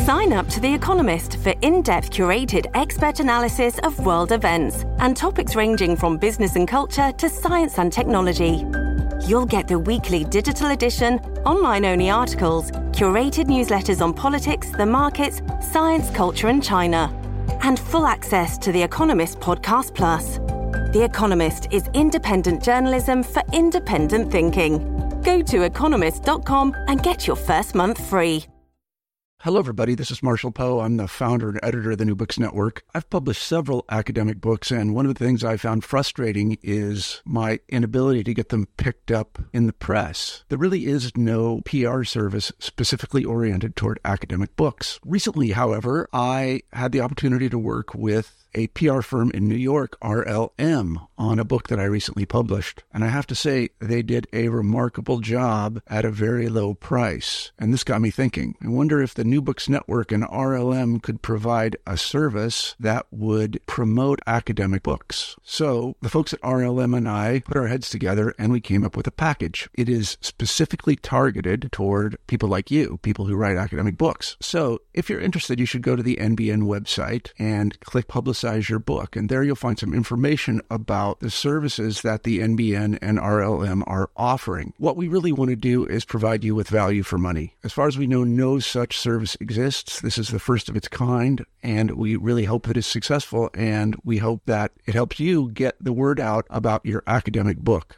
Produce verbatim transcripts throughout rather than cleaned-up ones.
Sign up to The Economist for in-depth curated expert analysis of world events and topics ranging from business and culture to science and technology. You'll get the weekly digital edition, online-only articles, curated newsletters on politics, the markets, science, culture and China, and full access to The Economist Podcast Plus. The Economist is independent journalism for independent thinking. Go to economist dot com and get your first month free. Hello, everybody. This is Marshall Poe. I'm the founder and editor of the New Books Network. I've published several academic books, and one of the things I found frustrating is my inability to get them picked up in the press. There really is no P R service specifically oriented toward academic books. Recently, however, I had the opportunity to work with a P R firm in New York, R L M, on a book that I recently published. And I have to say, they did a remarkable job at a very low price. And this got me thinking. I wonder if the New Books Network and R L M could provide a service that would promote academic books. So the folks at R L M and I put our heads together and we came up with a package. It is specifically targeted toward people like you, people who write academic books. So if you're interested, you should go to the N B N website and click Publicize your book. And there you'll find some information about the services that the N B N and R L M are offering. What we really want to do is provide you with value for money. As far as we know, no such service exists. This is the first of its kind, and we really hope that it's successful, and we hope that it helps you get the word out about your academic book.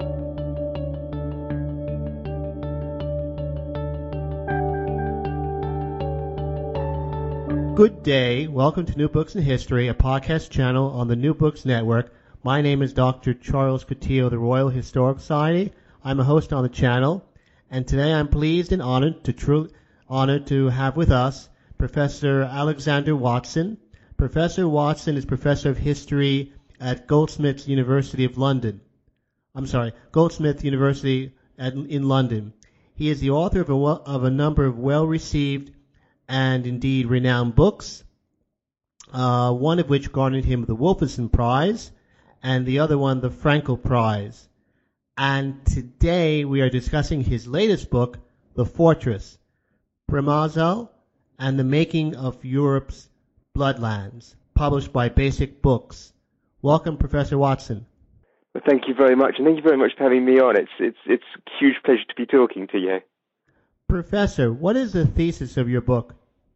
Good day. Welcome to New Books in History, a podcast channel on the New Books Network. My name is Doctor Charles Coutinho of the Royal Historical Society. I'm a host on the channel, and today I'm pleased and honored to truly honored to have with us Professor Alexander Watson. Professor Watson is Professor of History at Goldsmiths University of London. I'm sorry, Goldsmiths University at, in London. He is the author of a, of a number of well-received and indeed renowned books, uh, one of which garnered him the Wolfson Prize, and the other one the Frankel Prize. And today we are discussing his latest book, The Fortress, Przemysl and the Making of Europe's Bloodlands, published by Basic Books. Welcome, Professor Watson. Well, thank you very much, and thank you very much for having me on. It's, it's, it's a huge pleasure to be talking to you. Professor, what is the thesis of your book?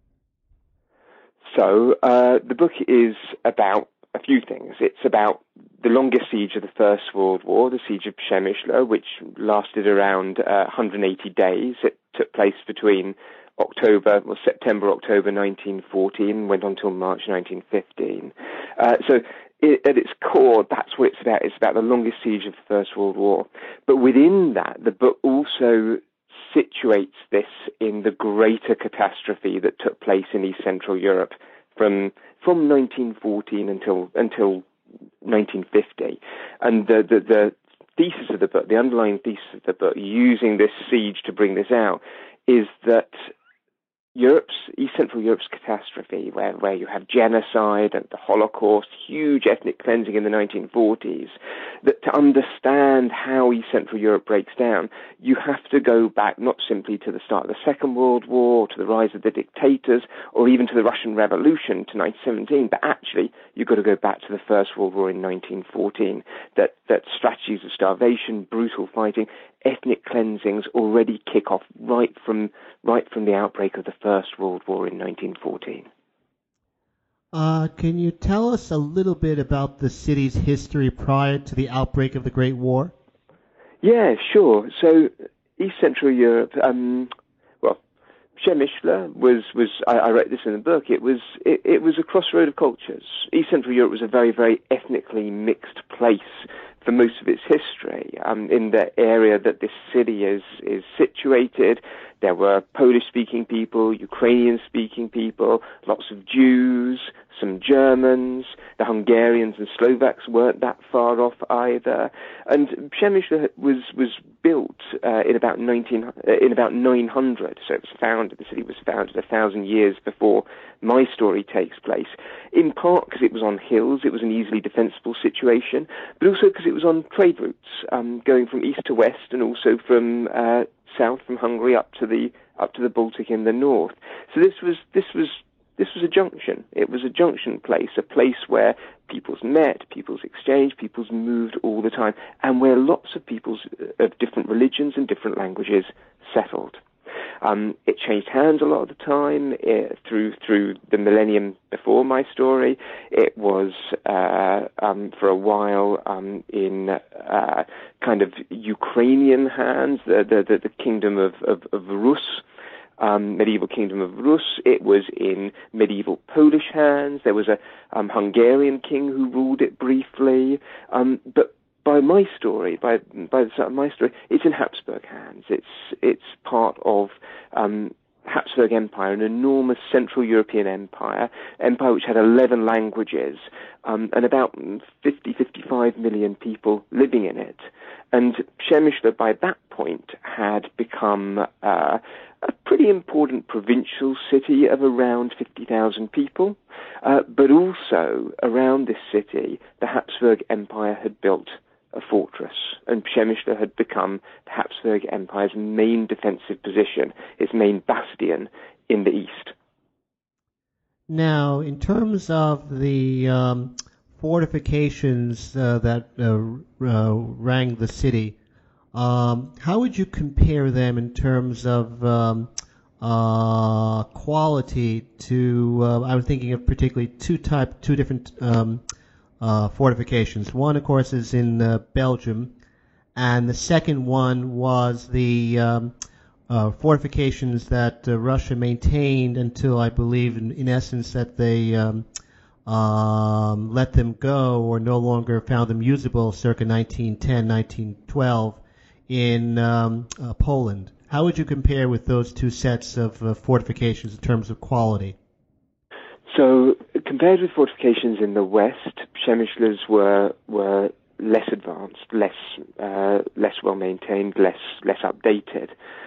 So, uh, the book is about a few things. It's about the longest siege of the First World War, the Siege of Przemyśl, which lasted around uh, one hundred eighty days. It took place between October, well, September, October nineteen fourteen, went on till March nineteen fifteen. Uh, so, it, at its core, that's what it's about. It's about the longest siege of the First World War. But within that, the book also situates this in the greater catastrophe that took place in East Central Europe from from nineteen fourteen until until nineteen fifty. And the, the, the thesis of the book, the underlying thesis of the book, using this siege to bring this out, is that Europe's, East Central Europe's catastrophe, where, where you have genocide and the Holocaust, huge ethnic cleansing in the nineteen forties, that to understand how East Central Europe breaks down, you have to go back not simply to the start of the Second World War, to the rise of the dictators, or even to the Russian Revolution to nineteen seventeen, but actually you've got to go back to the First World War in nineteen fourteen, that, that strategies of starvation, brutal fighting, ethnic cleansings already kick off right from right from the outbreak of the First World War in nineteen fourteen. Uh, can you tell us a little bit about the city's history prior to the outbreak of the Great War? Yeah, sure. So East Central Europe, um, well, Przemyśl was was I, I wrote this in the book. It was it, it was a crossroad of cultures. East Central Europe was a very very ethnically mixed place for most of its history. Um, in the area that this city is is situated, there were Polish-speaking people, Ukrainian-speaking people, lots of Jews, some Germans. The Hungarians and Slovaks weren't that far off either. And Przemyśl was was built uh, in about nineteen uh, in about nine hundred. So it was founded. The city was founded a thousand years before my story takes place. In part because it was on hills, it was an easily defensible situation, but also because it was on trade routes, um, going from east to west, and also from uh, south from Hungary up to the up to the Baltic in the north. So this was this was this was a junction. It was a junction place, a place where peoples met, peoples exchanged, peoples moved all the time, and where lots of peoples of different religions and different languages settled. Um, it changed hands a lot of the time it, through through the millennium before my story. It was uh, um, for a while um, in uh, kind of Ukrainian hands, the the, the, the kingdom of of, of Rus. Um, medieval kingdom of Rus. It was in medieval Polish hands. There was a um, Hungarian king who ruled it briefly. Um, but by my story, by by the start of my story, it's in Habsburg hands. It's it's part of um, Habsburg Empire, an enormous Central European empire, empire which had eleven languages um, and about fifty, fifty-five million people living in it. And Przemyśl, by that point, had become uh, a pretty important provincial city of around fifty thousand people. Uh, but also, around this city, the Habsburg Empire had built a fortress, and Przemyśl had become the Habsburg Empire's main defensive position, its main bastion in the east. Now, in terms of the um, fortifications uh, that uh, uh, rang the city, um, how would you compare them in terms of um, uh, quality to, uh, I was thinking of particularly two type, two different um, uh, fortifications. One, of course, is in uh, Belgium, and the second one was the um, uh, fortifications that uh, Russia maintained until, I believe, in, in essence, that they um, um, let them go or no longer found them usable circa nineteen ten, nineteen twelve in um, uh, Poland. How would you compare with those two sets of uh, fortifications in terms of quality? So, compared with fortifications in the west, Przemyśl's were were less advanced, less uh, less well maintained, less less updated.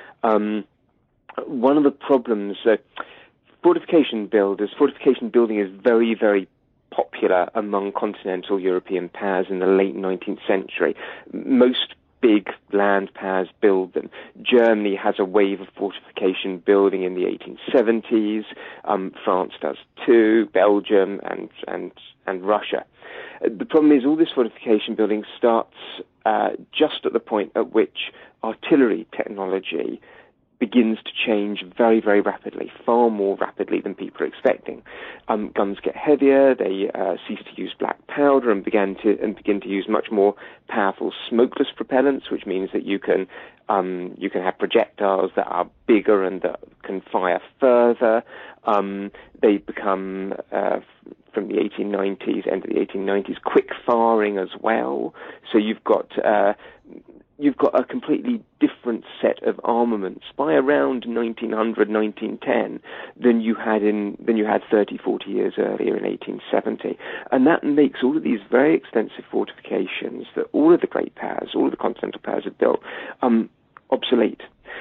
Um, one of the problems, uh, fortification builders, fortification building is very very popular among continental European powers in the late nineteenth century. Most big land powers build them. Germany has a wave of fortification building in the eighteen seventies. Um, France does too. Belgium and and and Russia. The problem is all this fortification building starts uh, just at the point at which artillery technology begins to change very, very rapidly, far more rapidly than people are expecting. Um, guns get heavier, they uh, cease to use black powder and began to and begin to use much more powerful smokeless propellants, which means that you can um, you can have projectiles that are bigger and that can fire further. Um, they become uh, from the eighteen nineties, end of the eighteen nineties, quick firing as well. So you've got uh, you've got a completely different set of armaments by around nineteen hundred, nineteen ten than you had in than you had thirty, forty years earlier in eighteen seventy. And that makes all of these very extensive fortifications that all of the great powers, all of the continental powers have built, um, obsolete.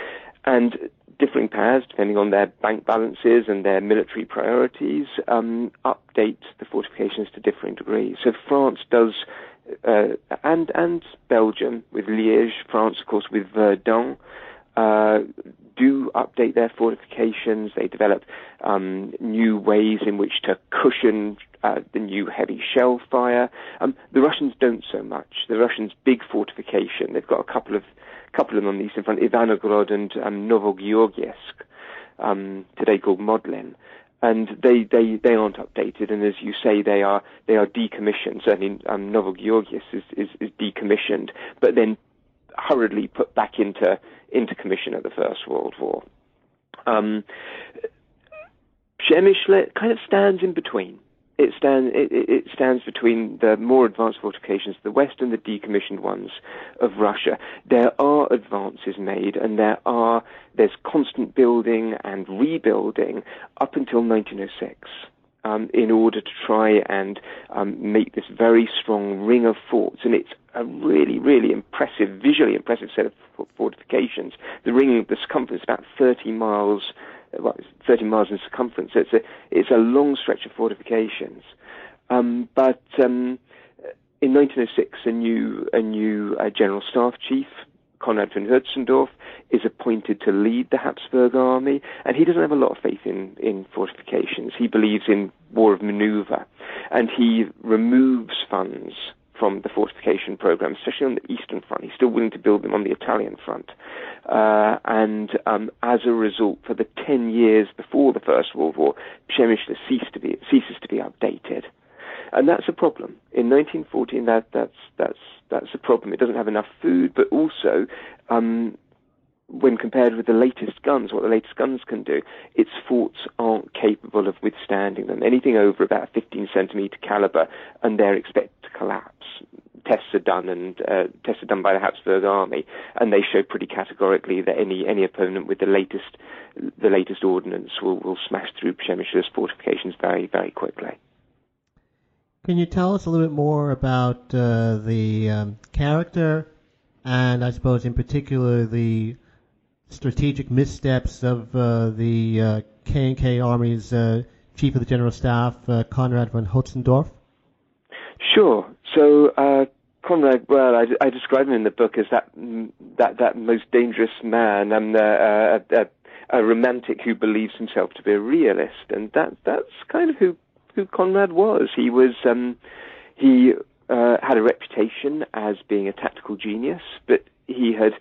And differing powers, depending on their bank balances and their military priorities, um, update the fortifications to differing degrees. So France does Uh, and and Belgium with Liège, France, of course, with Verdun, uh, do update their fortifications. They develop um, new ways in which to cushion uh, the new heavy shell fire. Um, the Russians don't so much. The Russians' big fortification, they've got a couple of couple of them on the eastern front, Ivanogrod and um, Novogeorgiesk, um, today called Modlin. And they, they, they aren't updated, and as you say, they are they are decommissioned. Certainly, um, Novogeorgiesk is, is, is decommissioned, but then hurriedly put back into into commission at the First World War. Um, Przemyśl kind of stands in between. It stands it, it stands between the more advanced fortifications of the West and the decommissioned ones of Russia. There are advances made, and there are there's constant building and rebuilding up until nineteen oh six, um, in order to try and um, make this very strong ring of forts. And it's a really, really impressive, visually impressive set of fortifications. The ring, the circumference, is about thirty miles. Well, it's thirty miles in circumference. So it's a it's a long stretch of fortifications. Um, but um, in nineteen oh six, a new a new uh, general staff chief Konrad von Hötzendorf is appointed to lead the Habsburg army, and he doesn't have a lot of faith in, in fortifications. He believes in war of maneuver, and he removes funds from the fortification program, especially on the Eastern Front. He's still willing to build them on the Italian front. Uh, and um, as a result, for the ten years before the First World War, Przemyśl ceased to be, ceases to be updated. And that's a problem. In nineteen fourteen, that, that's, that's, that's a problem. It doesn't have enough food, but also, um, when compared with the latest guns, what the latest guns can do, its forts aren't capable of withstanding them. Anything over about fifteen centimeter caliber, and they're expected to collapse. Tests are done, and uh, tests are done by the Habsburg army, and they show pretty categorically that any any opponent with the latest the latest ordnance will, will smash through Przemyśl's fortifications very, very quickly. Can you tell us a little bit more about uh, the um, character, and I suppose in particular the strategic missteps of uh, the uh, K and K Army's uh, Chief of the General Staff, uh, Konrad von Hötzendorf? Sure. So uh, Konrad, well, I, I describe him in the book as that that that most dangerous man, and uh, a, a, a romantic who believes himself to be a realist, and that that's kind of who. who Konrad was. He was, um, he uh, had a reputation as being a tactical genius, but he had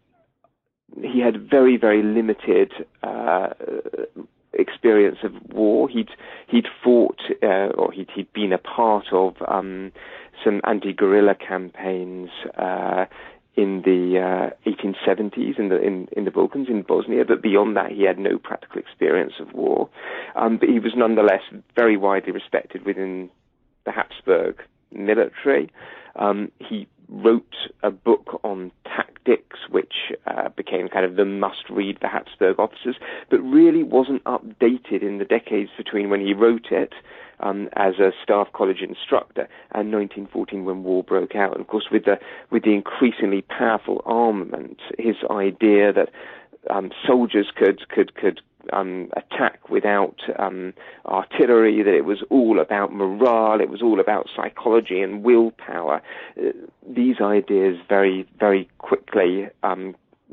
he had very, very limited uh, experience of war. He'd he'd fought, uh, or he'd he'd been a part of um, some anti-guerrilla campaigns uh, in the uh, eighteen seventies in the in, in the Balkans, in Bosnia, but beyond that he had no practical experience of war. Um, but he was nonetheless very widely respected within the Habsburg military. Um, he wrote a book on tactics, which uh, became kind of the must-read for Habsburg officers, but really wasn't updated in the decades between when he wrote it um, as a staff college instructor and nineteen fourteen when war broke out. And of course, with the with the increasingly powerful armament, his idea that um, soldiers could could could Um, attack without um, artillery, that it was all about morale, it was all about psychology and willpower. Uh, these ideas very, very quickly um,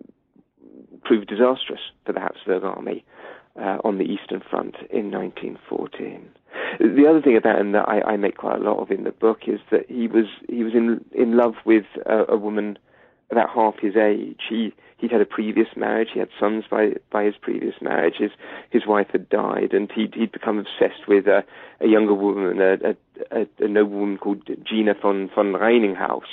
proved disastrous for the Habsburg army uh, on the Eastern Front in nineteen fourteen. The other thing about him that I, I make quite a lot of in the book is that he was he was in in love with a, a woman about half his age. He he'd had a previous marriage. He had sons by by his previous marriage. His his wife had died, and he'd he'd become obsessed with a, a younger woman, a, a, a noblewoman called Gina von von Reininghaus,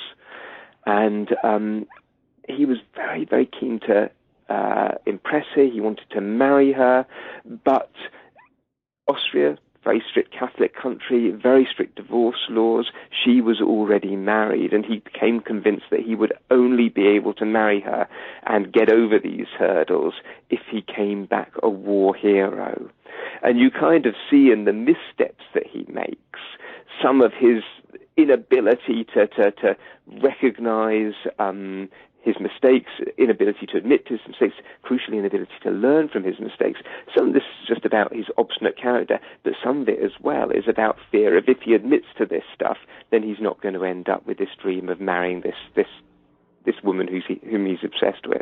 and um, he was very very keen to uh, impress her. He wanted to marry her, but Austria, very strict Catholic country, very strict divorce laws. She was already married, and he became convinced that he would only be able to marry her and get over these hurdles if he came back a war hero. And you kind of see in the missteps that he makes some of his inability to, to, to recognize um, his mistakes, inability to admit to his mistakes, crucially inability to learn from his mistakes. Some of this is just about his obstinate character, but some of it as well is about fear of if he admits to this stuff, then he's not going to end up with this dream of marrying this this this woman who's he, whom he's obsessed with.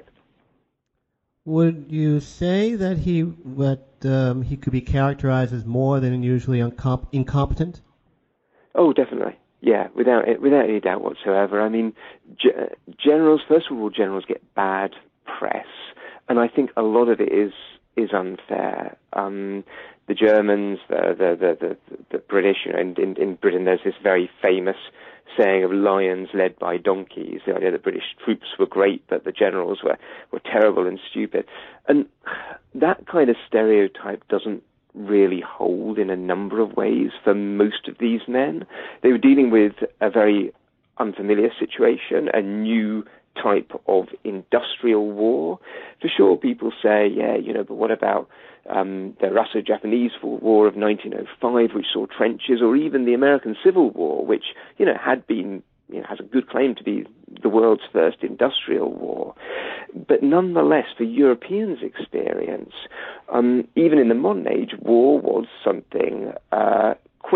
Would you say that he what um, he could be characterized as more than usually uncomp- incompetent? Oh, definitely. Yeah, without without any doubt whatsoever. I mean, ge- generals, First World War generals get bad press, and I think a lot of it is is unfair. Um, the Germans, the the the, the, the British, you know, in, in, in Britain, there's this very famous saying of lions led by donkeys. The idea that British troops were great, but the generals were were terrible and stupid, and that kind of stereotype doesn't really hold in a number of ways for most of these men. They were dealing with a very unfamiliar situation, a new type of industrial war. For sure, people say, yeah, you know, but what about um, the Russo-Japanese War of nineteen oh five, which saw trenches, or even the American Civil War, which, you know, had been, you know, has a good claim to be the world's first industrial war. But nonetheless, for Europeans' experience, um, even in the modern age, war was something uh, quick,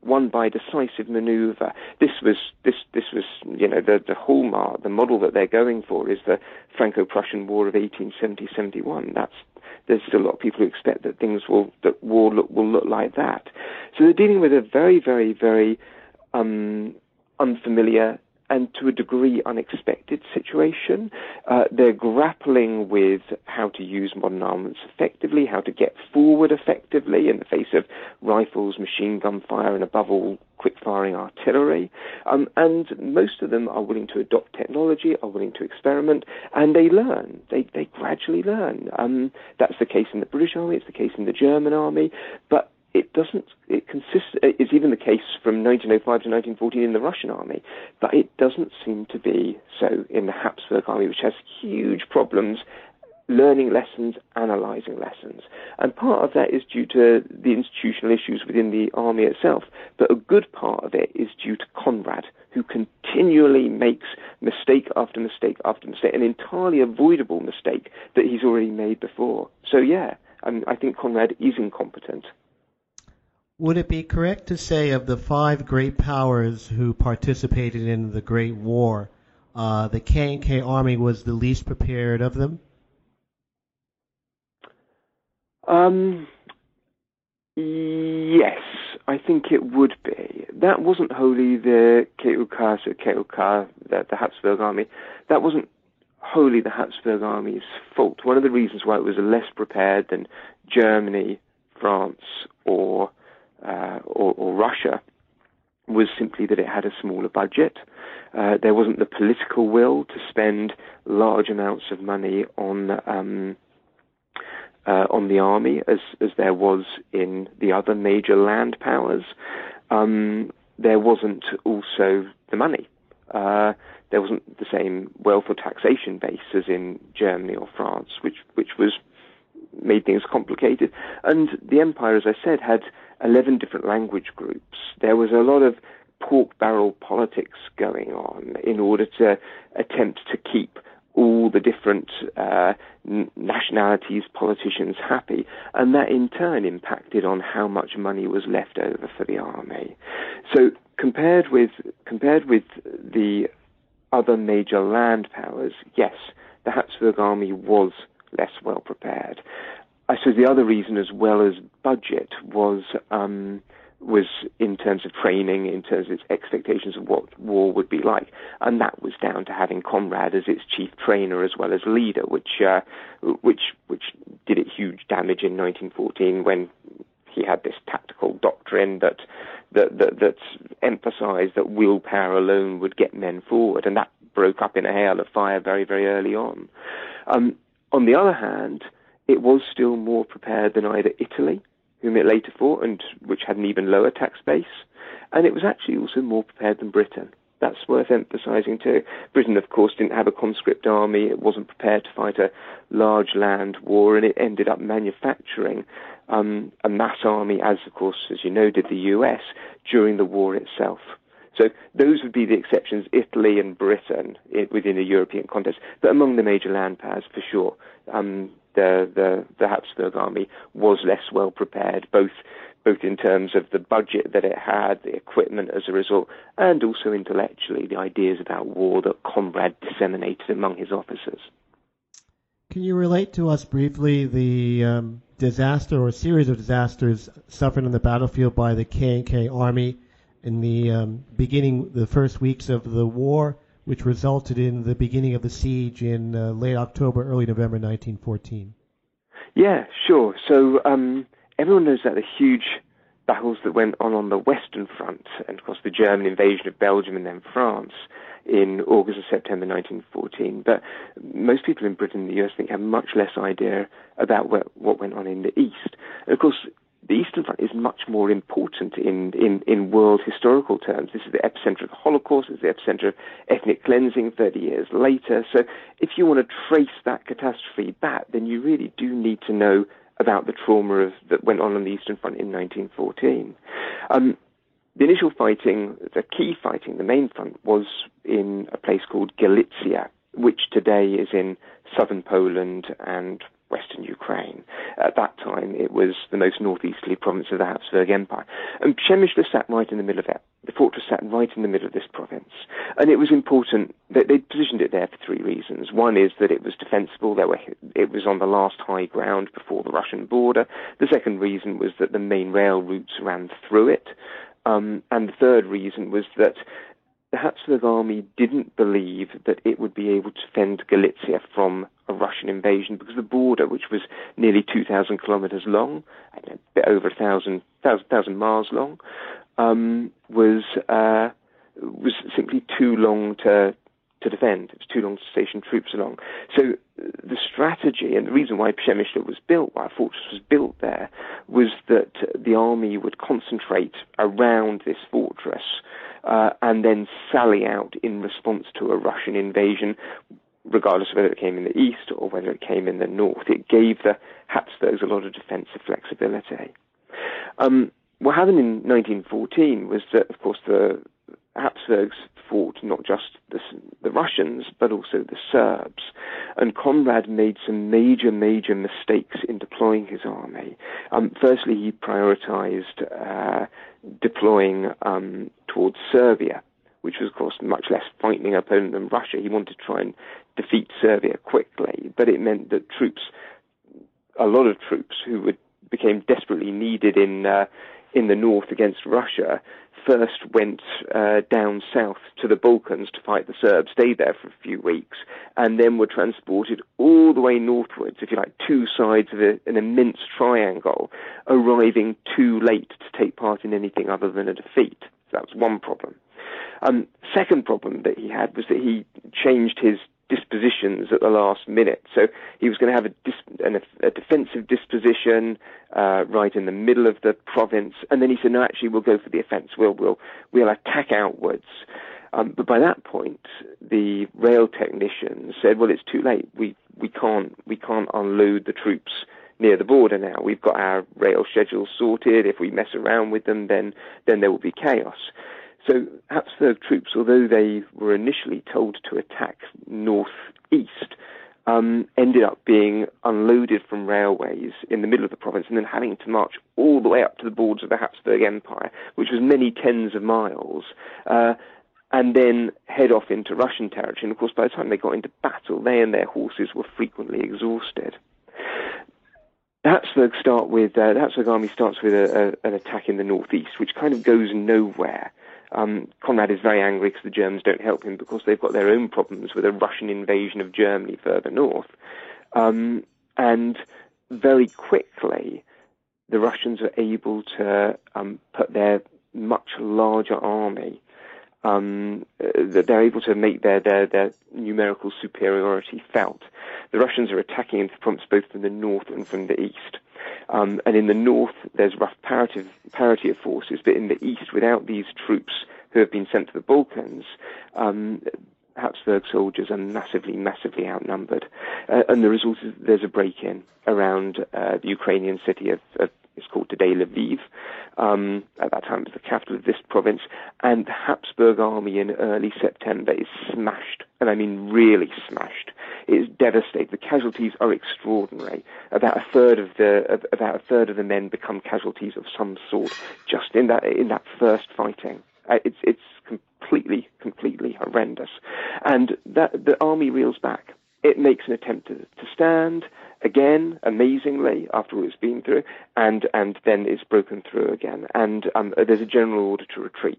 won by decisive manoeuvre. This was this this was you know the the hallmark, the model that they're going for is the Franco-Prussian War of eighteen seventy seventy-one. That's there's still a lot of people who expect that things will that war look, will look like that. So they're dealing with a very very very um, unfamiliar and to a degree unexpected situation. Uh, they're grappling with how to use modern armaments effectively, how to get forward effectively in the face of rifles, machine gun fire, and above all, quick-firing artillery. Um, and most of them are willing to adopt technology, are willing to experiment, and they learn. They, they gradually learn. Um, that's the case in the British Army, it's the case in the German Army, but it doesn't, it consists, it's even the case from nineteen oh five to nineteen fourteen in the Russian army, but it doesn't seem to be so in the Habsburg army, which has huge problems learning lessons, analysing lessons. And part of that is due to the institutional issues within the army itself, but a good part of it is due to Conrad, who continually makes mistake after mistake after mistake, an entirely avoidable mistake that he's already made before. So yeah, um, I think Conrad is incompetent. Would it be correct to say of the five great powers who participated in the Great War, uh, the K and K Army was the least prepared of them? Um, yes, I think it would be. That wasn't wholly the K U K, so K U K, the, the Habsburg army. That wasn't wholly the Habsburg army's fault. One of the reasons why it was less prepared than Germany, France, or Uh, or, or Russia was simply that it had a smaller budget. Uh, there wasn't the political will to spend large amounts of money on um, uh, on the army as as there was in the other major land powers. Um, there wasn't also the money. Uh, there wasn't the same wealth or taxation base as in Germany or France, which which was made things complicated. And the empire, as I said, had eleven different language groups. There was a lot of pork barrel politics going on in order to attempt to keep all the different uh, nationalities, politicians happy, and that in turn impacted on how much money was left over for the army. So compared with compared with the other major land powers, yes, the Habsburg army was less well prepared. I suppose the other reason, as well as budget, was um, was in terms of training, in terms of its expectations of what war would be like, and that was down to having Conrad as its chief trainer as well as leader, which uh, which which did it huge damage in nineteen fourteen when he had this tactical doctrine that that that, that emphasised that willpower alone would get men forward, and that broke up in a hail of fire very very early on. Um, on the other hand, it was still more prepared than either Italy, whom it later fought, and which had an even lower tax base, and it was actually also more prepared than Britain. That's worth emphasising too. Britain, of course, didn't have a conscript army. It wasn't prepared to fight a large land war, and it ended up manufacturing um, a mass army, as, of course, as you know, did the U S during the war itself. So those would be the exceptions, Italy and Britain, it, within a European context. But among the major land powers, for sure, um, the, the, the Habsburg army was less well prepared, both both in terms of the budget that it had, the equipment as a result, and also intellectually, the ideas about war that Conrad disseminated among his officers. Can you relate to us briefly the um, disaster or series of disasters suffered on the battlefield by the K and K Army in the um, beginning, the first weeks of the war, which resulted in the beginning of the siege in uh, late October, early November nineteen fourteen? Yeah, sure. So um, everyone knows that the huge battles that went on on the Western Front, and of course the German invasion of Belgium and then France in August and September nineteen fourteen. But most people in Britain and the U S think have much less idea about what, what went on in the East. And of course, the Eastern Front is much more important in, in, in world historical terms. This is the epicenter of the Holocaust. It's the epicenter of ethnic cleansing thirty years later. So if you want to trace that catastrophe back, then you really do need to know about the trauma of, that went on on the Eastern Front in nineteen fourteen. Um, the initial fighting, the key fighting, the main front, was in a place called Galicia, which today is in southern Poland and western Ukraine. At that time, it was the most northeasterly province of the Habsburg Empire. And Przemyśl sat right in the middle of it. The fortress sat right in the middle of this province. And it was important that they positioned it there for three reasons. One is that it was defensible. There were, it was on the last high ground before the Russian border. The second reason was that the main rail routes ran through it. Um, and the third reason was that the Habsburg army didn't believe that it would be able to defend Galicia from a Russian invasion because the border, which was nearly two thousand kilometers long, a bit over a thousand, thousand, thousand miles long, um, was uh, was simply too long to to defend. It was too long to station troops along. So the strategy and the reason why Przemyśl was built, why a fortress was built there, was that the army would concentrate around this fortress uh, and then sally out in response to a Russian invasion, regardless of whether it came in the east or whether it came in the north. It gave the Habsburgs a lot of defensive flexibility. Um, what happened in nineteen fourteen was that, of course, the Habsburgs fought not just the, the Russians, but also the Serbs. And Conrad made some major, major mistakes in deploying his army. Um, firstly, he prioritized uh, deploying um, towards Serbia, which was, of course, much less frightening opponent than Russia. He wanted to try and defeat Serbia quickly, but it meant that troops, a lot of troops who would, became desperately needed in uh, in the north against Russia, first went uh, down south to the Balkans to fight the Serbs, stayed there for a few weeks, and then were transported all the way northwards, if you like, two sides of a, an immense triangle, arriving too late to take part in anything other than a defeat. So that was one problem. Um, second problem that he had was that he changed his dispositions at the last minute. So he was going to have a, dis- an, a defensive disposition uh, right in the middle of the province, and then he said, no, actually, we'll go for the offence. We'll, we'll, we'll attack outwards. Um, but by that point, the rail technicians said, well, it's too late. We, we can't, we can't unload the troops near the border now. We've got our rail schedules sorted. If we mess around with them, then, then there will be chaos. So Habsburg troops, although they were initially told to attack northeast, um, ended up being unloaded from railways in the middle of the province and then having to march all the way up to the borders of the Habsburg Empire, which was many tens of miles, uh, and then head off into Russian territory. And, of course, by the time they got into battle, they and their horses were frequently exhausted. The Habsburg start with uh, the Habsburg army starts with a, a, an attack in the northeast, which kind of goes nowhere. Um, Conrad is very angry because the Germans don't help him because they've got their own problems with a Russian invasion of Germany further north. Um, and very quickly, the Russians are able to um, put their much larger army, um, that they're able to make their, their, their numerical superiority felt. The Russians are attacking into the province both from the north and from the east. Um, and in the north, there's rough parity of, parity of forces, but in the east, without these troops who have been sent to the Balkans, um, Habsburg soldiers are massively, massively outnumbered. Uh, and the result is there's a break-in around uh, the Ukrainian city of, of it's called today Lviv. Um, at that time, it was the capital of this province. And the Habsburg army in early September is smashed, and I mean really smashed. It is devastated. The casualties are extraordinary. About a third of the about a third of the men become casualties of some sort just in that in that first fighting. Uh, it's it's completely completely horrendous, and that the army reels back. It makes an attempt to, to stand again, amazingly, after it's been through, and, and then it's broken through again. And um, there's a general order to retreat.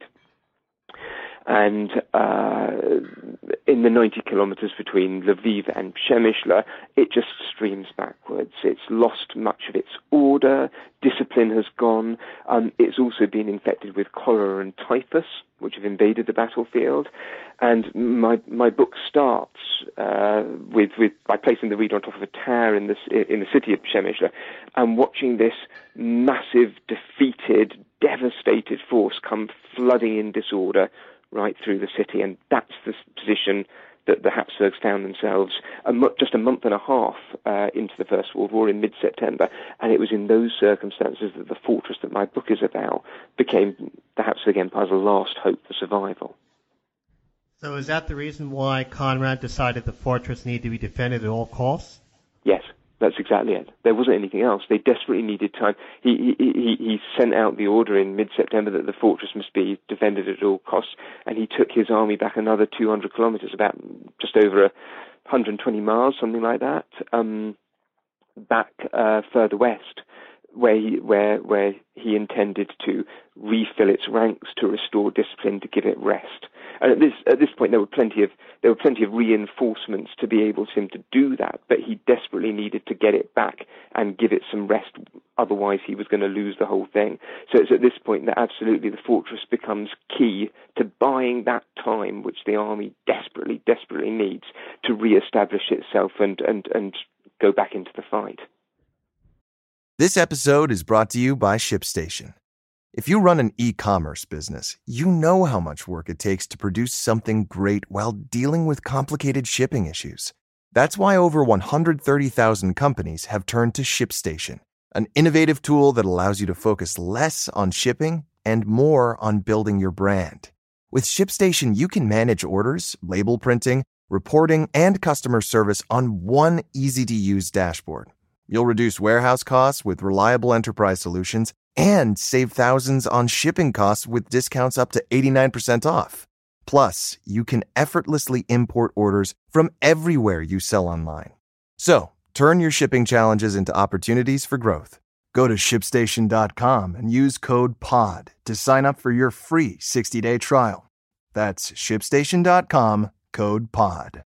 And uh, in the ninety kilometers between Lviv and Przemyśl, it just streams backwards. It's lost much of its order. Discipline has gone. Um, it's also been infected with cholera and typhus, which have invaded the battlefield. And my my book starts uh, with with by placing the reader on top of a tower in the in the city of Przemyśl and watching this massive, defeated, devastated force come flooding in disorder right through the city, and that's the position that the Habsburgs found themselves a mo- just a month and a half uh, into the First World War in mid-September, and it was in those circumstances that the fortress that my book is about became the Habsburg Empire's last hope for survival. So is that the reason why Conrad decided the fortress needed to be defended at all costs? Yes, That's exactly it. There wasn't anything else. They desperately needed time. He he he, he sent out the order in mid-September that the fortress must be defended at all costs, and he took his army back another two hundred kilometers, about just over a one hundred twenty miles, something like that, um, back uh, further west, where he where where he intended to refill its ranks, to restore discipline, to give it rest. And at this at this point, there were plenty of there were plenty of reinforcements to be able to him to do that. But he desperately needed to get it back and give it some rest. Otherwise, he was going to lose the whole thing. So it's at this point that absolutely the fortress becomes key to buying that time, which the army desperately, desperately needs to reestablish itself and and and go back into the fight. This episode is brought to you by ShipStation. If you run an e-commerce business, you know how much work it takes to produce something great while dealing with complicated shipping issues. That's why over one hundred thirty thousand companies have turned to ShipStation, an innovative tool that allows you to focus less on shipping and more on building your brand. With ShipStation, you can manage orders, label printing, reporting, and customer service on one easy-to-use dashboard. You'll reduce warehouse costs with reliable enterprise solutions and save thousands on shipping costs with discounts up to eighty-nine percent off. Plus, you can effortlessly import orders from everywhere you sell online. So, turn your shipping challenges into opportunities for growth. Go to ship station dot com and use code P O D to sign up for your free sixty-day trial. That's ship station dot com, code P O D.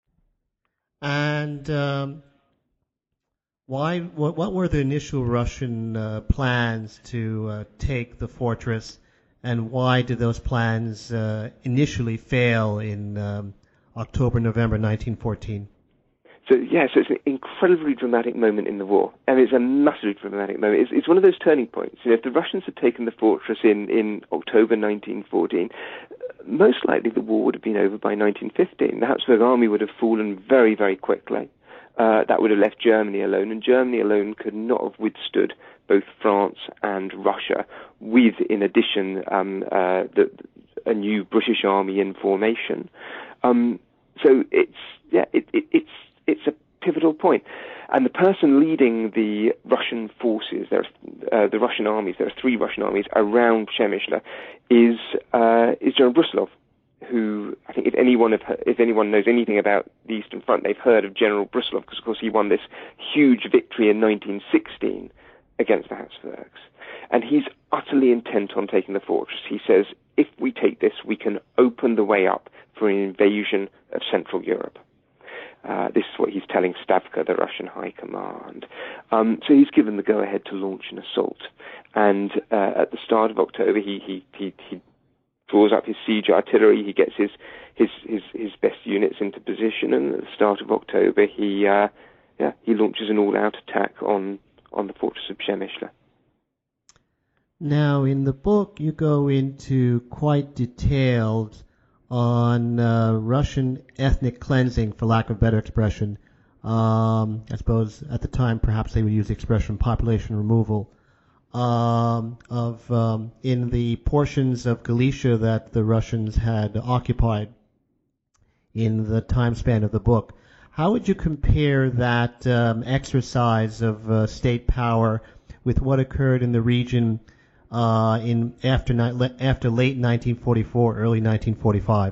And um, why? What, what were the initial Russian uh, plans to uh, take the fortress, and why did those plans uh, initially fail in um, October, November nineteen fourteen? So, yeah, so it's an incredibly dramatic moment in the war. I mean, it's a massively dramatic moment. It's, it's one of those turning points. You know, if the Russians had taken the fortress in, in October nineteen fourteen, most likely the war would have been over by nineteen fifteen. The Habsburg army would have fallen very, very quickly. Uh, that would have left Germany alone, and Germany alone could not have withstood both France and Russia, with, in addition, um, uh, the, a new British army in formation. Um, so it's, yeah, it, it, it's, it's a pivotal point. And the person leading the Russian forces, there are, uh, the Russian armies, there are three Russian armies around Przemyśl, is, uh, is General Brusilov, who I think if anyone have, if anyone knows anything about the Eastern Front, they've heard of General Brusilov, because of course he won this huge victory in nineteen sixteen against the Habsburgs. And he's utterly intent on taking the fortress. He says, if we take this, we can open the way up for an invasion of Central Europe. Uh, this is what he's telling Stavka, the Russian High Command. Um, so he's given the go-ahead to launch an assault. And uh, at the start of October, he he he, he draws up his siege artillery. He gets his his his, his best units into position, and at the start of October, he uh, yeah he launches an all-out attack on on the fortress of Przemyśl. Now, in the book, you go into quite detailed on uh, Russian ethnic cleansing, for lack of better expression. Um, I suppose at the time perhaps they would use the expression population removal um, of um, in the portions of Galicia that the Russians had occupied in the time span of the book. How would you compare that um, exercise of uh, state power with what occurred in the region Uh, in after after late nineteen forty-four, early nineteen forty-five?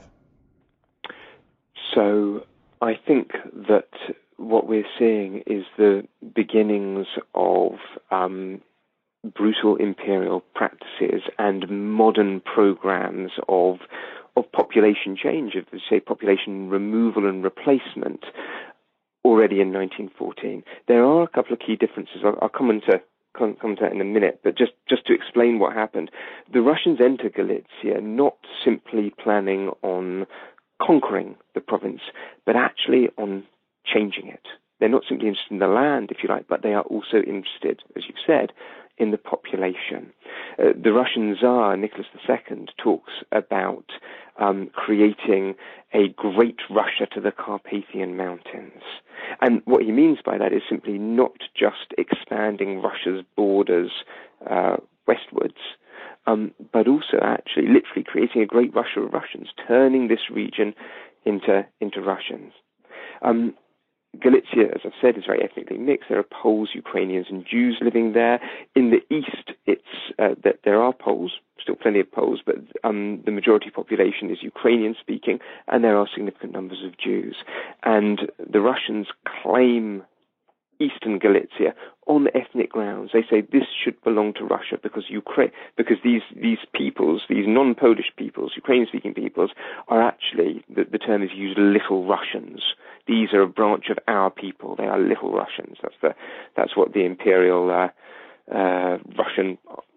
So I think that what we're seeing is the beginnings of um, brutal imperial practices and modern programs of of population change, of say population removal and replacement, already in nineteen fourteen. There are a couple of key differences. I'll, I'll come into come to that in a minute, but just, just to explain what happened. The Russians enter Galicia not simply planning on conquering the province, but actually on changing it. They're not simply interested in the land, if you like, but they are also interested, as you've said, in the population. Uh, the Russian Tsar, Nicholas the Second, talks about um, creating a great Russia to the Carpathian Mountains. And what he means by that is simply not just expanding Russia's borders uh, westwards, um, but also actually literally creating a great Russia of Russians, turning this region into into Russians. Um, Galicia, as I've said, is very ethnically mixed. There are Poles, Ukrainians, and Jews living there. In the east, it's uh, that there are Poles, still plenty of Poles, but um, the majority population is Ukrainian-speaking, and there are significant numbers of Jews. And the Russians claim eastern Galicia on ethnic grounds. They say this should belong to Russia because Ukraine, because these these peoples, these non-Polish peoples, Ukrainian-speaking peoples, are actually, the, the term is used, Little Russians. These are a branch of our people. They are Little Russians. That's the that's what the imperial uh, uh, Russian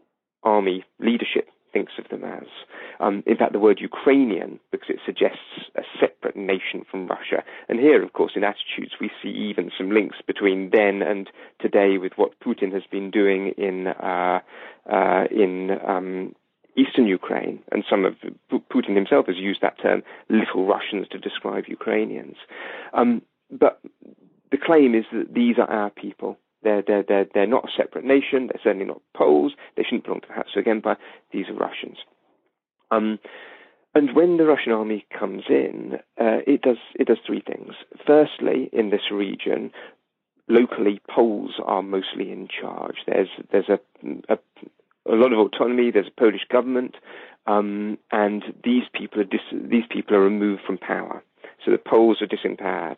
army leadership thinks of them as. Um, in fact, the word Ukrainian, because it suggests a separate nation from Russia. And here, of course, in attitudes, we see even some links between then and today with what Putin has been doing in uh, uh, in um, eastern Ukraine. And some of Putin himself has used that term, Little Russians, to describe Ukrainians. Um, but the claim is that these are our people. They're, they're, they're, they're not a separate nation. They're certainly not Poles. They shouldn't belong to the Habsburg Empire. These are Russians. Um, and when the Russian army comes in, uh, it does it does three things. Firstly, in this region, locally, Poles are mostly in charge. There's there's a a, a lot of autonomy. There's a Polish government, um, and these people are dis, these people are removed from power. So the Poles are disempowered.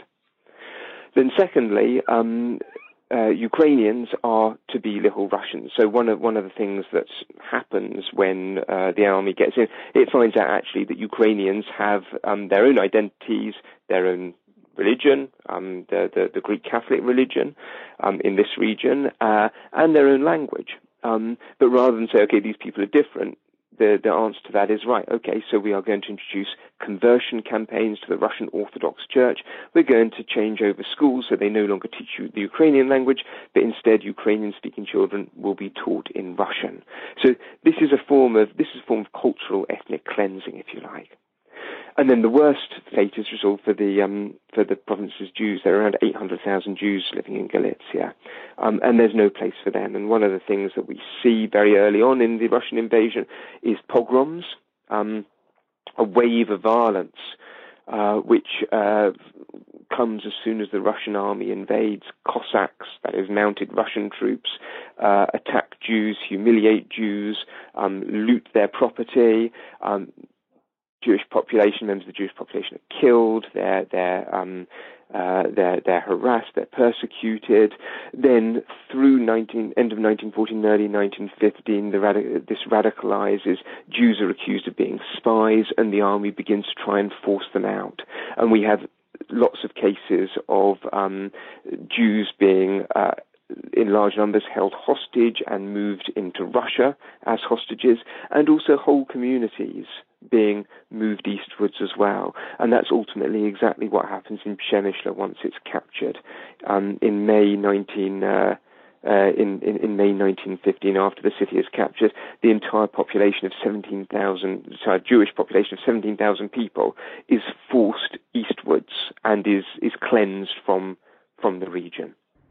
Then, secondly, um, Uh, Ukrainians are to be Little Russians. So one of one of the things that happens when uh, the army gets in, it finds out actually that Ukrainians have um, their own identities, their own religion, um, the, the the Greek Catholic religion um, in this region, uh, and their own language. Um, but rather than say, okay, these people are different, the the answer to that is, right, okay, so we are going to introduce conversion campaigns to the Russian Orthodox Church. We're going to change over schools so they no longer teach you the Ukrainian language, but instead Ukrainian-speaking children will be taught in Russian. So this is a form of this is a form of cultural ethnic cleansing, if you like. And then the worst fate is resolved for the um, for the province's Jews. There are around eight hundred thousand Jews living in Galicia, um, and there's no place for them. And one of the things that we see very early on in the Russian invasion is pogroms, um, a wave of violence, uh, which uh, comes as soon as the Russian army invades. Cossacks, that is, mounted Russian troops, uh, attack Jews, humiliate Jews, um, loot their property. Um, Jewish population, members of the Jewish population are killed, they're, they're, um, uh, they're, they're harassed, they're persecuted. Then through nineteen, end of nineteen fourteen, early nineteen fifteen, the radic- this radicalizes. Jews are accused of being spies, and the army begins to try and force them out. And we have lots of cases of um, Jews being uh, in large numbers held hostage and moved into Russia as hostages, and also whole communities being moved eastwards as well. And that's ultimately exactly what happens in Przemyśl once it's captured. Um, in May nineteen uh, uh, in, in, in May nineteen fifteen, after the city is captured, the entire population of seventeen thousand, sorry, Jewish population of seventeen thousand people is forced eastwards and is is cleansed from from the region.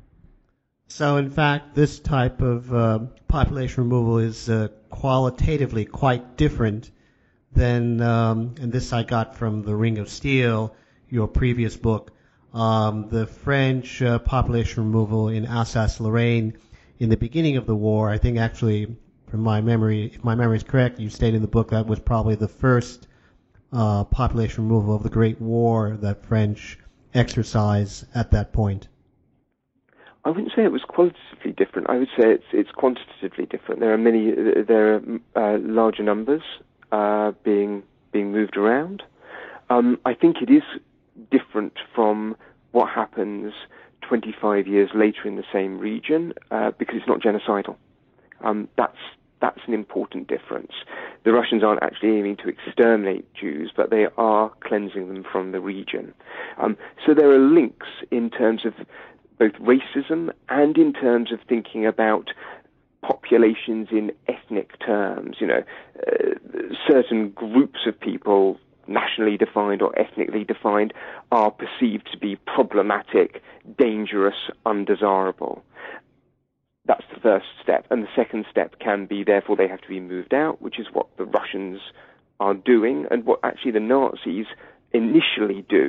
So, in fact, this type of uh, population removal is uh, qualitatively quite different than, um, and this I got from The Ring of Steel, your previous book, um, the French uh, population removal in Alsace-Lorraine in the beginning of the war. I think actually, from my memory, if my memory is correct, you stated in the book that was probably the first uh, population removal of the Great War that French exercised at that point. I wouldn't say it was qualitatively different. I would say it's it's quantitatively different. There are many, there are uh, larger numbers uh, being being moved around. Um, I think it is different from what happens twenty-five years later in the same region uh, because it's not genocidal. Um, that's that's an important difference. The Russians aren't actually aiming to exterminate Jews, but they are cleansing them from the region. Um, so there are links in terms of both racism and in terms of thinking about populations in ethnic terms. You know, uh, certain groups of people, nationally defined or ethnically defined, are perceived to be problematic, dangerous, undesirable. That's the first step. And the second step can be, therefore, they have to be moved out, which is what the Russians are doing, and what actually the Nazis initially do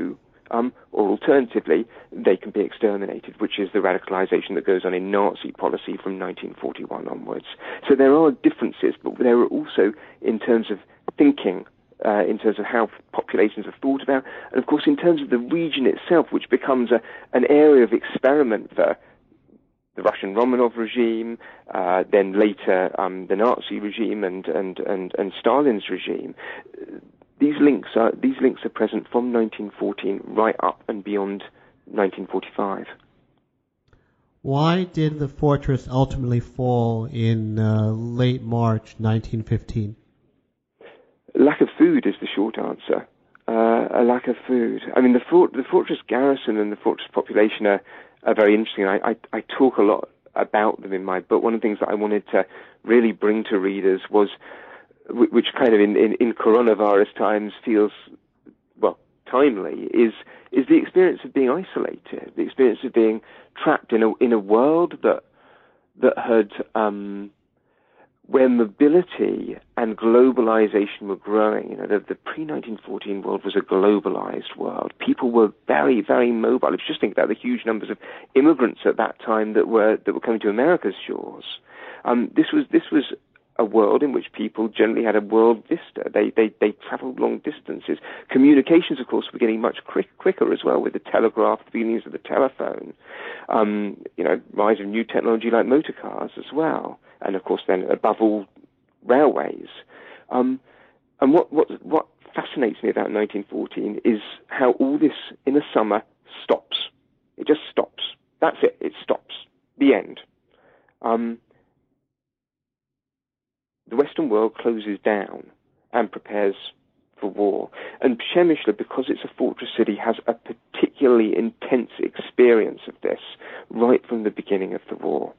Um, or alternatively, they can be exterminated, which is the radicalization that goes on in Nazi policy from nineteen forty-one onwards. So there are differences, but there are also, in terms of thinking, uh, in terms of how populations are thought about, and of course in terms of the region itself, which becomes a, an area of experiment for the Russian Romanov regime, uh, then later um, the Nazi regime and, and, and, and Stalin's regime. These links are these links are present from nineteen fourteen right up and beyond nineteen forty-five. Why did the fortress ultimately fall in uh, late March nineteen fifteen? Lack of food is the short answer. Uh, a lack of food. I mean, the, fort, the fortress garrison and the fortress population are, are very interesting. I, I, I talk a lot about them in my book. One of the things that I wanted to really bring to readers was, which kind of in, in, in coronavirus times feels, well, timely, is is the experience of being isolated, the experience of being trapped in a in a world that that had um, where mobility and globalization were growing. You know, the, the pre nineteen fourteen world was a globalized world. People were very, very mobile. If you just think about the huge numbers of immigrants at that time that were that were coming to America's shores, um, this was this was. a world in which people generally had a world vista. They they they travelled long distances. Communications, of course, were getting much quick, quicker as well, with the telegraph, the beginnings of the telephone, um, you know, rise of new technology like motor cars as well, and of course then above all, railways. Um, and what what what fascinates me about nineteen fourteen is how all this in the summer stops. It just stops. That's it. It stops. The end. Um, The Western world closes down and prepares for war. And Przemyśl, because it's a fortress city, has a particularly intense experience of this right from the beginning of the war.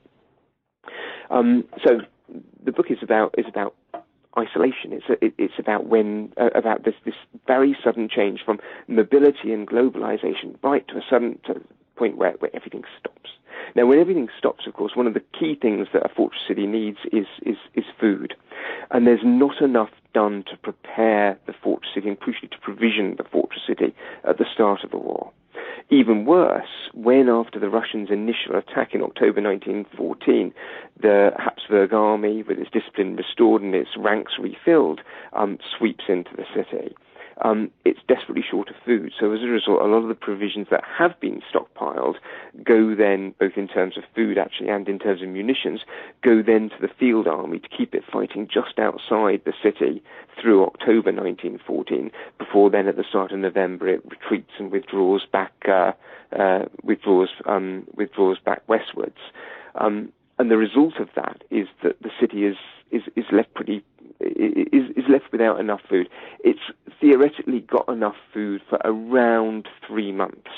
Um, so the book is about is about isolation. It's a, it, it's about when uh, about this this very sudden change from mobility and globalization right to a sudden to point where, where everything stops. Now, when everything stops, of course, one of the key things that a fortress city needs is, is, is food. And there's not enough done to prepare the fortress city and crucially to provision the fortress city at the start of the war. Even worse, when after the Russians' initial attack in October nineteen fourteen, the Habsburg army, with its discipline restored and its ranks refilled, um, sweeps into the city. Um, it's desperately short of food. So as a result, a lot of the provisions that have been stockpiled go then, both in terms of food actually and in terms of munitions, go then to the field army to keep it fighting just outside the city through October nineteen fourteen, before then at the start of November it retreats and withdraws back, uh, uh, withdraws, um, withdraws back westwards. Um, and the result of that is that the city is, is, is left pretty Is, is left without enough food. It's theoretically got enough food for around three months,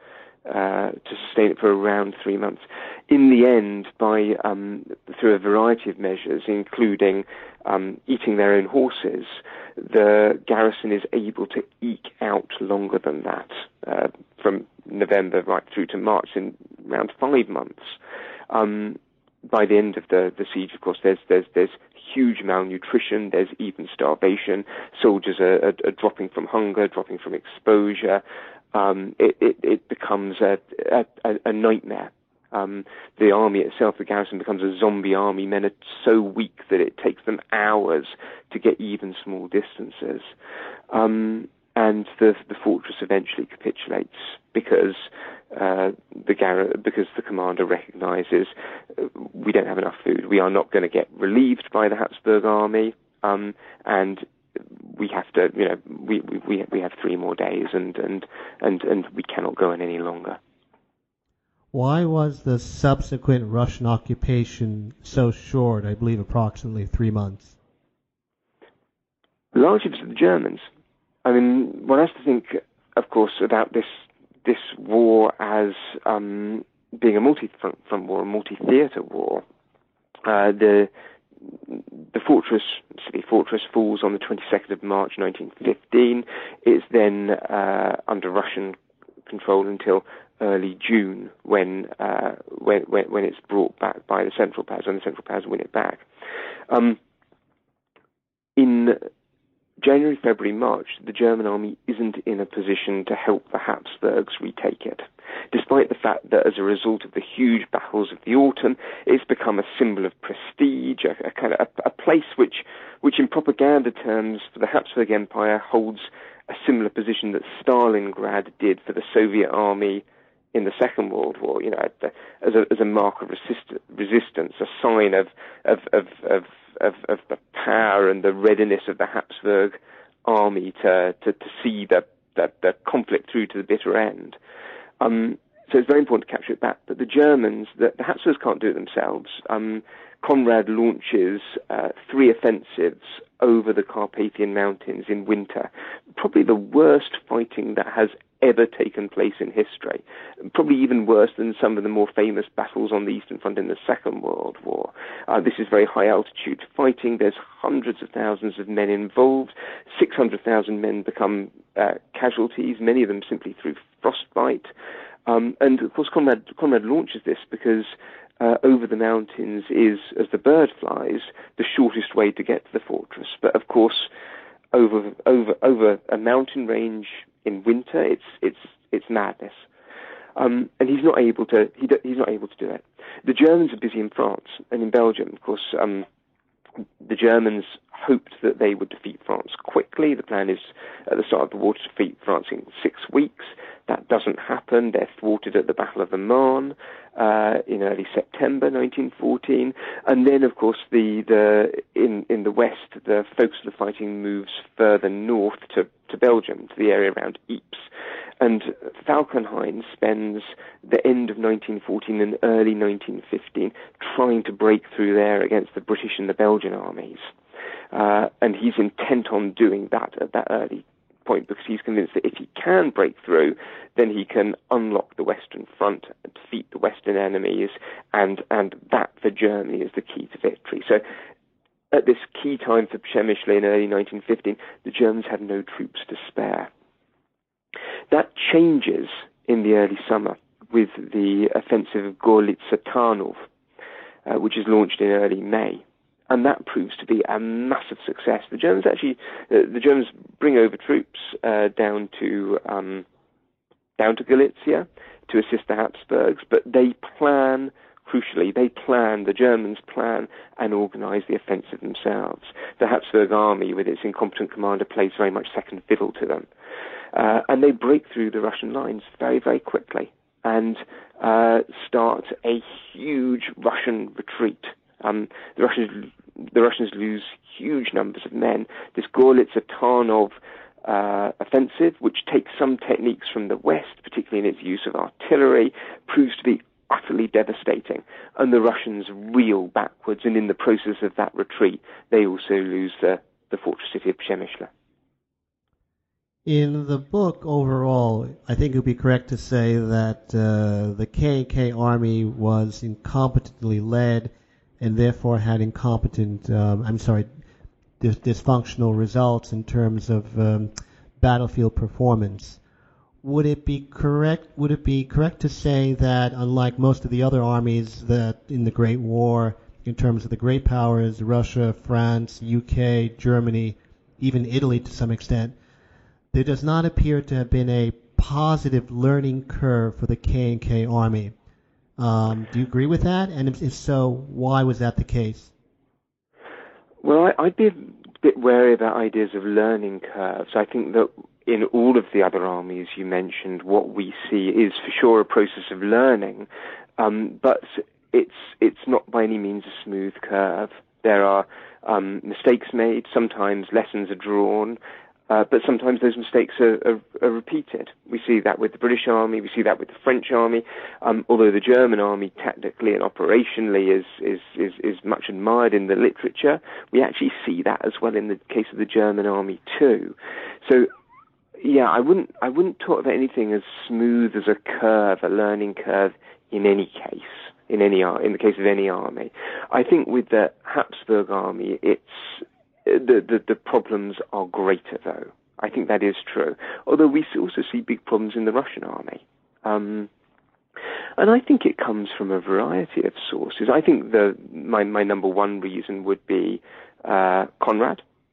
uh, to sustain it for around three months. In the end, by um, through a variety of measures, including um, eating their own horses, the garrison is able to eke out longer than that, uh, from November right through to March, in around five months. Um, by the end of the, the siege, of course, there's there's there's huge malnutrition, there's even starvation. Soldiers are, are, are dropping from hunger, dropping from exposure. Um, it, it, it becomes a, a, a nightmare. Um, the army itself, the garrison, becomes a zombie army. Men are so weak that it takes them hours to get even small distances. Um, and the, the fortress eventually capitulates because uh, the gar- because the commander recognizes uh, we don't have enough food. We are not going to get relieved by the Habsburg army, um, and we have to, you know, we we we have three more days, and and and and we cannot go on any longer. Why was the subsequent Russian occupation so short? I believe approximately three months. Largely because of the Germans. I mean, one has to think, of course, about this this war as um, being a multi-front front war, a multi-theatre war. Uh, the the fortress, city fortress, falls on the twenty-second of March, nineteen fifteen. It's then uh, under Russian control until early June, when uh, when, when when it's brought back by the Central Powers, and the Central Powers win it back. Um, in January, February, March, the German army isn't in a position to help the Habsburgs retake it, despite the fact that as a result of the huge battles of the autumn, it's become a symbol of prestige, a, a kind of a, a place which, which in propaganda terms for the Habsburg Empire holds a similar position that Stalingrad did for the Soviet army in the Second World War, you know, as a, as a mark of resist, resistance, a sign of, of, of, of Of, of the power and the readiness of the Habsburg army to, to, to see the, the, the conflict through to the bitter end. Um, so it's very important to capture it back. But the Germans, the, the Habsburgs can't do it themselves. Um, Conrad launches uh, three offensives over the Carpathian Mountains in winter. Probably the worst fighting that has ever taken place in history. Probably even worse than some of the more famous battles on the Eastern Front in the Second World War. Uh, this is very high altitude fighting. There's hundreds of thousands of men involved. six hundred thousand men become uh, casualties, many of them simply through frostbite. Um, and of course Conrad, Conrad launches this because uh, over the mountains is, as the bird flies, the shortest way to get to the fortress. But of course, over over over a mountain range in winter, it's it's it's madness, um, and he's not able to he do, he's not able to do it. The Germans are busy in France and in Belgium. Of course, um, the Germans hoped that they would defeat France quickly. The plan is at the start of the war to defeat France in six weeks. That doesn't happen. They're thwarted at the Battle of the Marne uh, in early September nineteen fourteen, and then, of course, the the in in the west, the focus of the fighting moves further north to to Belgium, to the area around Ypres, and Falkenhayn spends the end of nineteen fourteen and early nineteen fifteen trying to break through there against the British and the Belgian armies, uh, and he's intent on doing that at that early point because he's convinced that if he can break through, then he can unlock the Western Front and defeat the Western enemies, and and that for Germany is the key to victory. So at this key time for Przemyśl in early nineteen fifteen, the Germans had no troops to spare. That changes in the early summer with the offensive of Gorlice-Tarnów, uh, which is launched in early May. And that proves to be a massive success. The Germans actually, uh, the Germans bring over troops uh, down to um, down to Galicia to assist the Habsburgs, but they plan, crucially, they plan, the Germans plan and organize the offensive themselves. The Habsburg army, with its incompetent commander, plays very much second fiddle to them. Uh, and they break through the Russian lines very, very quickly and uh, start a huge Russian retreat. Um, the Russians, the Russians lose huge numbers of men. This Gorlice-Tarnów uh, offensive, which takes some techniques from the West, particularly in its use of artillery, proves to be utterly devastating. And the Russians reel backwards, and in the process of that retreat, they also lose the, the fortress city of Przemyśl. In the book overall, I think it would be correct to say that uh, the K and K army was incompetently led and therefore had incompetent, um, I'm sorry, dis- dysfunctional results in terms of um, battlefield performance. Would it be correct? Would it be correct to say that, unlike most of the other armies that in the Great War, in terms of the great powers, Russia, France, U K, Germany, even Italy to some extent, there does not appear to have been a positive learning curve for the K and K army? Um, do you agree with that? And if, if so, why was that the case? Well, I, I'd be a bit wary about ideas of learning curves. I think that in all of the other armies you mentioned, what we see is for sure a process of learning, um, but it's it's not by any means a smooth curve. There are um, mistakes made, sometimes lessons are drawn, Uh, but sometimes those mistakes are, are, are repeated. We see that with the British Army, we see that with the French Army, um, although the German Army tactically and operationally is, is, is, is much admired in the literature, we actually see that as well in the case of the German Army too. So, yeah, I wouldn't, I wouldn't talk about anything as smooth as a curve, a learning curve in any case, in any, in the case of any army. I think with the Habsburg Army, it's, The, the, the problems are greater, though. I think that is true. Although we also see big problems in the Russian army. Um, and I think it comes from a variety of sources. I think the my, my number one reason would be uh, Conrad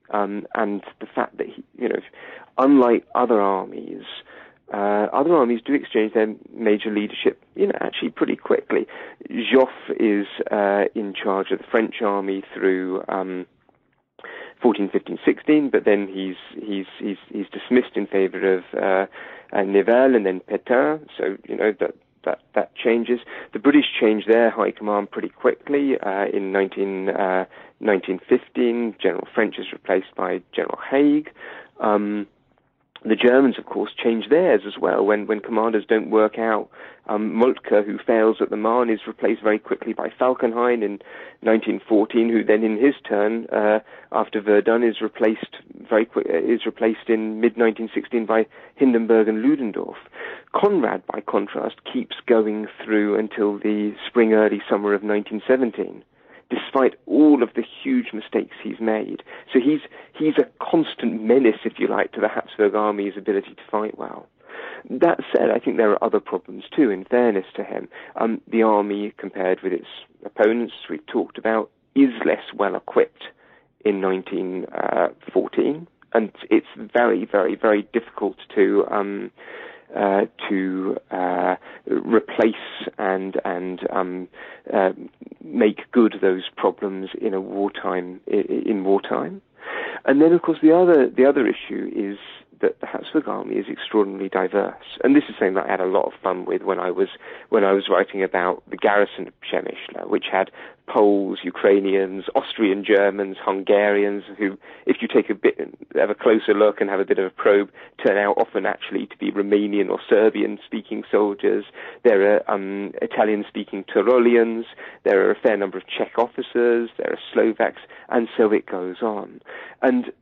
Um, and the fact that, he, you know, unlike other armies, uh, other armies do exchange their major leadership, you know, actually pretty quickly. Joffre is uh, in charge of the French army through um, fourteen, fifteen, sixteen, but then he's he's he's he's dismissed in favour of uh, uh, Nivelle and then Pétain. So you know that. That that changes. The British change their high command pretty quickly. Uh, in nineteen, uh, nineteen fifteen, General French is replaced by General Haig. Um, the Germans, of course, change theirs as well. When when commanders don't work out, um, Moltke, who fails at the Marne, is replaced very quickly by Falkenhayn in nineteen fourteen, who then, in his turn, uh, after Verdun, is replaced very quick, is replaced in mid nineteen sixteen by Hindenburg and Ludendorff. Conrad, by contrast, keeps going through until the spring, early summer of nineteen seventeen, despite all of the huge mistakes he's made. So he's he's a constant menace, if you like, to the Habsburg army's ability to fight well. That said, I think there are other problems too, in fairness to him. Um, the army, compared with its opponents, we've talked about, is less well equipped in nineteen fourteen, and it's very, very, very difficult to um, uh, to uh, replace and and um, uh, make good those problems in a wartime in wartime. And then, of course, the other the other issue is that the Habsburg army is extraordinarily diverse, and this is something that I had a lot of fun with when I was when I was writing about the garrison of Przemyśl, which had Poles, Ukrainians, Austrian Germans, Hungarians, who, if you take a bit have a closer look and have a bit of a probe, turn out often actually to be Romanian or Serbian-speaking soldiers. There are um, Italian-speaking Tyroleans. There are a fair number of Czech officers. There are Slovaks, and so it goes on. And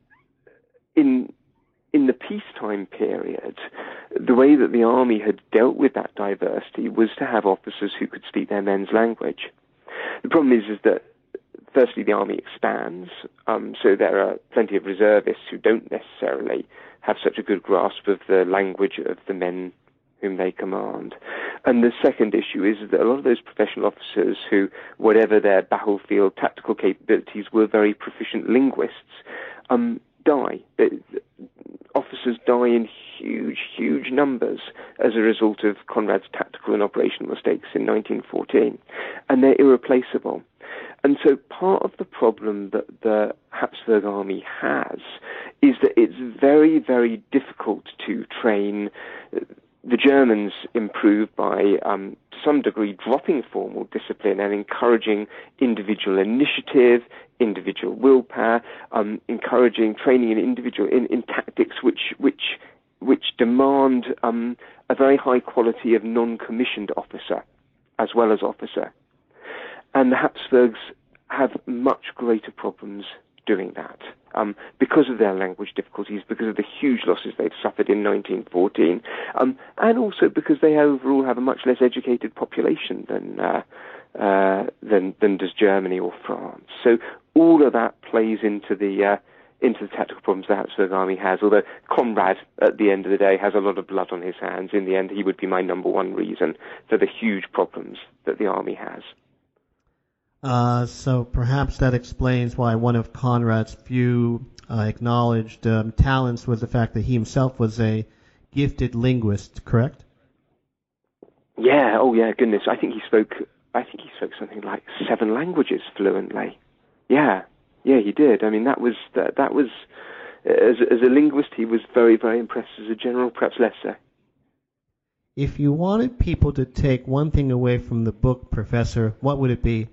in In the peacetime period, the way that the army had dealt with that diversity was to have officers who could speak their men's language. The problem is, is that, firstly, the army expands, um, so there are plenty of reservists who don't necessarily have such a good grasp of the language of the men whom they command. And the second issue is that a lot of those professional officers who, whatever their battlefield tactical capabilities, were very proficient linguists, um, die. Officers die in huge, huge numbers as a result of Conrad's tactical and operational mistakes in nineteen fourteen, and they're irreplaceable. And so part of the problem that the Habsburg army has is that it's very, very difficult to train. The Germans improve by, um, to some degree, dropping formal discipline and encouraging individual initiative, individual willpower, um, encouraging training in individual in, in tactics which which which demand um, a very high quality of non-commissioned officer as well as officer. And the Habsburgs have much greater problems doing that. Um, because of their language difficulties, because of the huge losses they've suffered in nineteen fourteen, um, and also because they overall have a much less educated population than uh, uh, than than does Germany or France. So all of that plays into the uh, into the tactical problems the Habsburg army has. Although Conrad, at the end of the day, has a lot of blood on his hands. In the end, he would be my number one reason for the huge problems that the army has. Uh, so perhaps that explains why one of Conrad's few uh, acknowledged um, talents was the fact that he himself was a gifted linguist, correct? Yeah, oh yeah, goodness. I think he spoke, I think he spoke something like seven languages fluently. Yeah, yeah, he did. I mean, that was, that, that was, as, as a linguist, he was very, very impressed. As a general, perhaps less so. If you wanted people to take one thing away from the book, Professor, what would it be?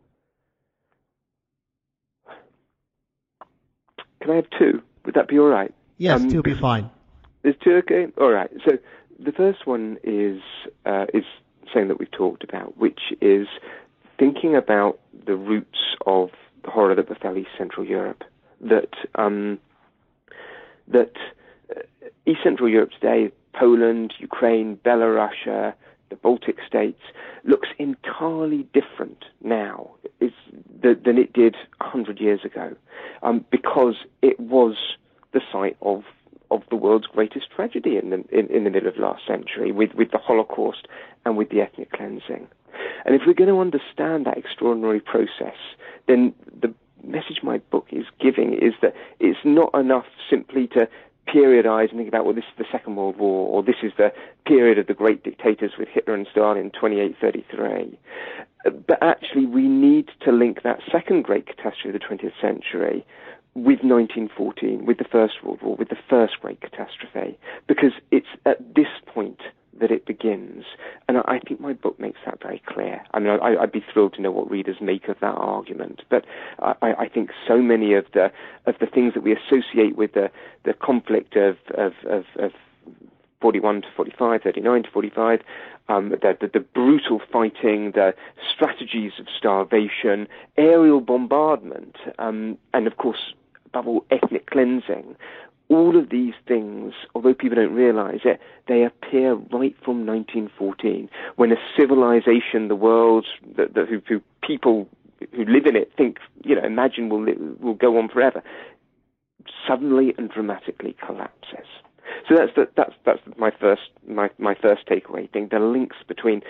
Can I have two? Would that be all right? Yes, um, two will be fine. Is two okay? All right. So the first one is uh, is something that we've talked about, which is thinking about the roots of the horror that befell East Central Europe. That um, that uh, East Central Europe today, Poland, Ukraine, Belarus, the Baltic states, looks entirely different now it's, th- than it did a hundred years ago, um, because it was the site of of the world's greatest tragedy in the in, in the middle of last century, with, with the Holocaust and with the ethnic cleansing. And if we're going to understand that extraordinary process, then the message my book is giving is that it's not enough simply to periodize and think about, well, this is the Second World War, or this is the period of the great dictators with Hitler and Stalin, twenty-eight thirty-three. But actually, we need to link that second great catastrophe of the twentieth century with nineteen fourteen, with the First World War, with the first great catastrophe, because it's at this point that it begins. And I think my book makes that very clear. I mean, I, I'd be thrilled to know what readers make of that argument. But I, I think so many of the of the things that we associate with the, the conflict of, of, of, of forty-one to forty-five, thirty-nine to forty-five, um, the, the, the brutal fighting, the strategies of starvation, aerial bombardment, um, and of course, above all, ethnic cleansing. All of these things, although people don't realize it, they appear right from nineteen fourteen, when a civilization, the world, that, that who, who people who live in it think, you know, imagine will will go on forever, suddenly and dramatically collapses. So that's the, that's that's my first my my first takeaway thing: the links between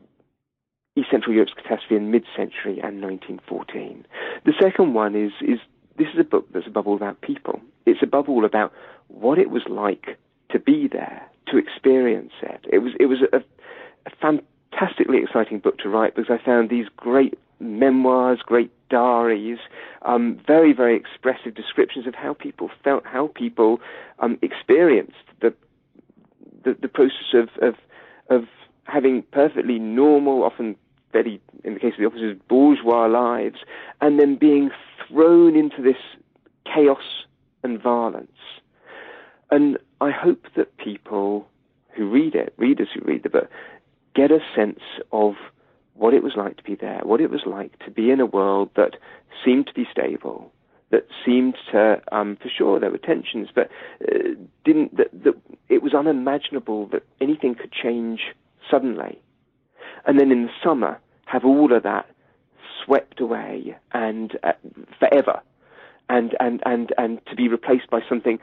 East Central Europe's catastrophe in mid-century and nineteen fourteen. The second one is is this is a book that's above all about people. It's above all about what it was like to be there, to experience it. It was it was a, a fantastically exciting book to write, because I found these great memoirs, great diaries, um, very, very expressive descriptions of how people felt, how people um, experienced the, the the process of, of of having perfectly normal, often very, in the case of the officers, bourgeois lives, and then being thrown into this chaos and violence. And I hope that people who read it, readers who read the book, get a sense of what it was like to be there, what it was like to be in a world that seemed to be stable, that seemed to, um, for sure, there were tensions, but uh, didn't. That, that it was unimaginable that anything could change suddenly. And then in the summer, have all of that swept away and uh, forever, and, and, and, and to be replaced by something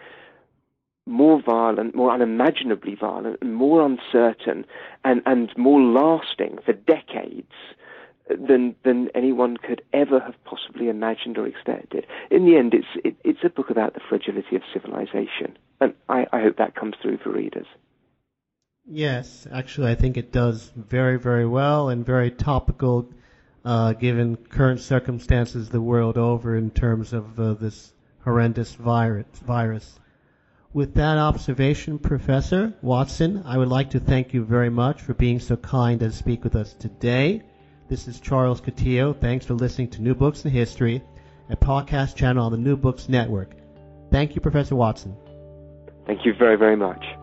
more violent, more unimaginably violent, and more uncertain, and, and more lasting for decades than than anyone could ever have possibly imagined or expected. In the end, it's it, it's a book about the fragility of civilization, and I, I hope that comes through for readers. Yes, actually, I think it does very, very well, and very topical, uh, given current circumstances the world over in terms of uh, this horrendous virus. virus. With that observation, Professor Watson, I would like to thank you very much for being so kind as to speak with us today. This is Charles Coutinho. Thanks for listening to New Books in History, a podcast channel on the New Books Network. Thank you, Professor Watson. Thank you very, very much.